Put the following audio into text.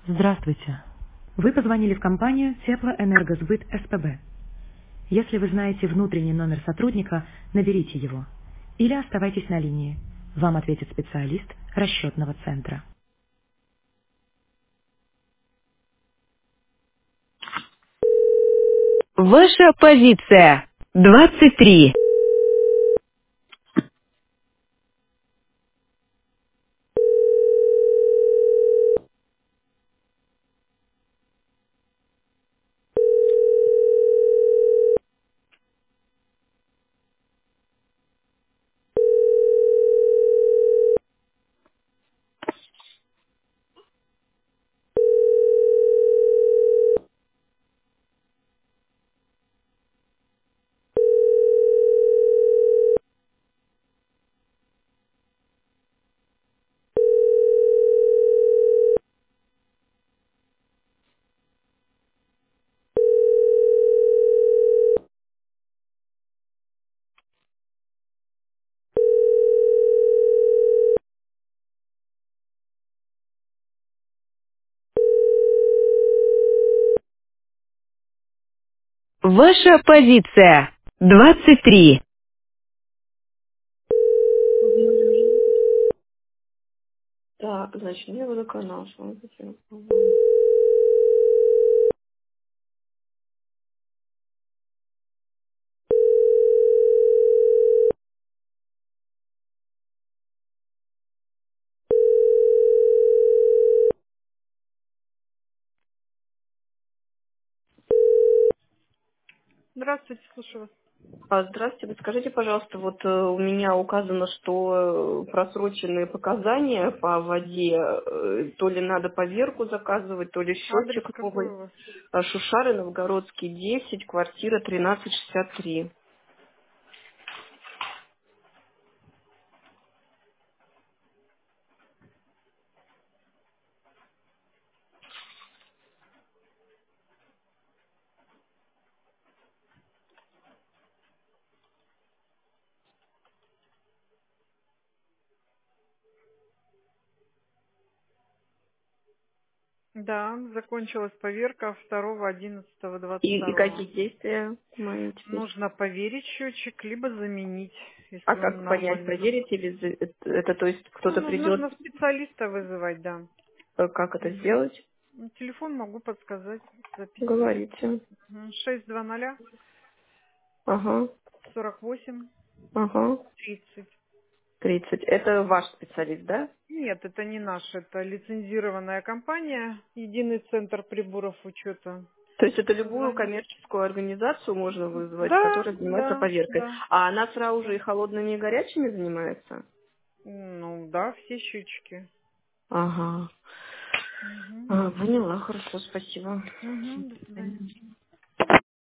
Здравствуйте. Вы позвонили в компанию Теплоэнергосбыт СПБ. Если вы знаете внутренний номер сотрудника, наберите его. Или оставайтесь на линии. Вам ответит специалист расчетного центра. Ваша позиция. 23. Ваша позиция. 23. Так, значит, мне водоканал. Смотрите. Здравствуйте, слушаю вас. Здравствуйте, подскажите, пожалуйста, вот у меня указано, что просроченные показания по воде, то ли надо поверку заказывать, то ли Адрес счетчик какой новый. у вас? Шушары, Новгородский, 10, квартира 1363. Да, закончилась поверка 2.11.22. И какие действия мои теперь? Нужно поверить счетчик, либо заменить, А если он как понять, нормальный. проверить или это, то есть кто-то Ну, придет, нужно специалиста вызывать, да. как это Мгм. сделать? Телефон могу подсказать, записывайте. Говорите. 620 Ага, 48 ага. 30. 30. Это ваш специалист, да? Нет, это не наш, это лицензированная компания, единый центр приборов учета. То есть это любую Позвоните. коммерческую организацию можно вызвать, Да, которая занимается да, поверкой. да, А она сразу же и да. холодными, и горячими занимается? Ну да, все счетчики. Ага. Угу. Поняла, хорошо, спасибо. Угу, до свидания.